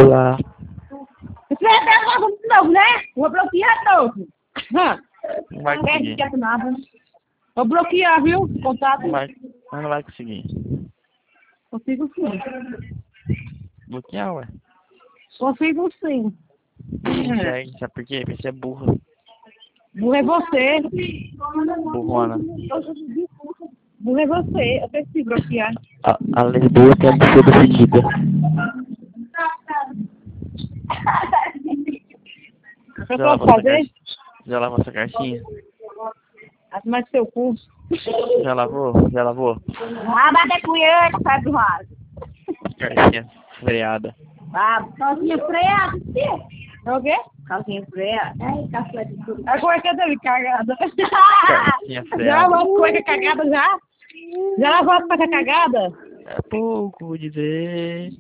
celular. Você até logo de novo, né? Vou bloquear novo. Não vai Não conseguir. quer nada. Vou bloquear, viu? Contato. Mas não vai conseguir. Consigo sim. Bloquear, ué. Consigo sim. Consegue, sabe por quê? Porque você é burra. Burro é você. Burrona. Burro é você. Eu preciso bloquear. A Lisboa tem a buceta fedida. O que eu posso fazer? Já lavou essa cartinha? Arrumar seu cu. Já lavou? Já lavou? Ah, bater punheta, sabe do raso. Cartinha freada. Ah, calcinha freada. É o quê? Calcinha freada. Ai, calcinha de tudo. A cueca dele cagada. Cartinha Já freada. lavou a cueca cagada já? Já lavou a cueca cagada? É pouco dizer.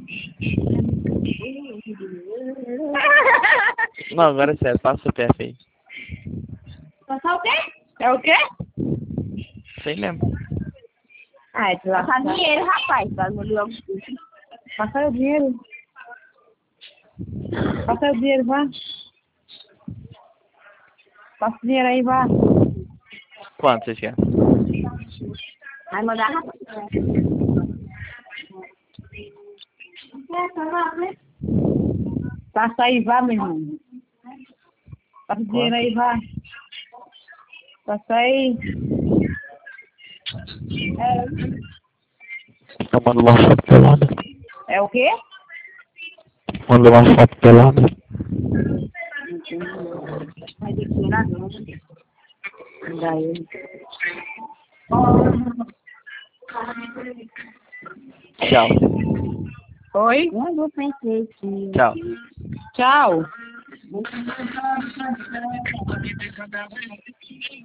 Não, agora é sério, passa o CPF aí. Passar o quê? É o quê? Sei mesmo. Ah, é de lá. Passar dinheiro, rapaz. Passar o dinheiro. Passa o dinheiro, vá. Passa o dinheiro aí, vá. Quanto vocês querem? Vai mandar. Passa aí, vá, meu irmão. Passa o dinheiro aí, vá. Passa aí. Eu mando uma foto pelada. É o quê? Manda uma foto pelada. Vai ter que ir lá, não. Daí. Tchau. Oi? Tchau. Tchau.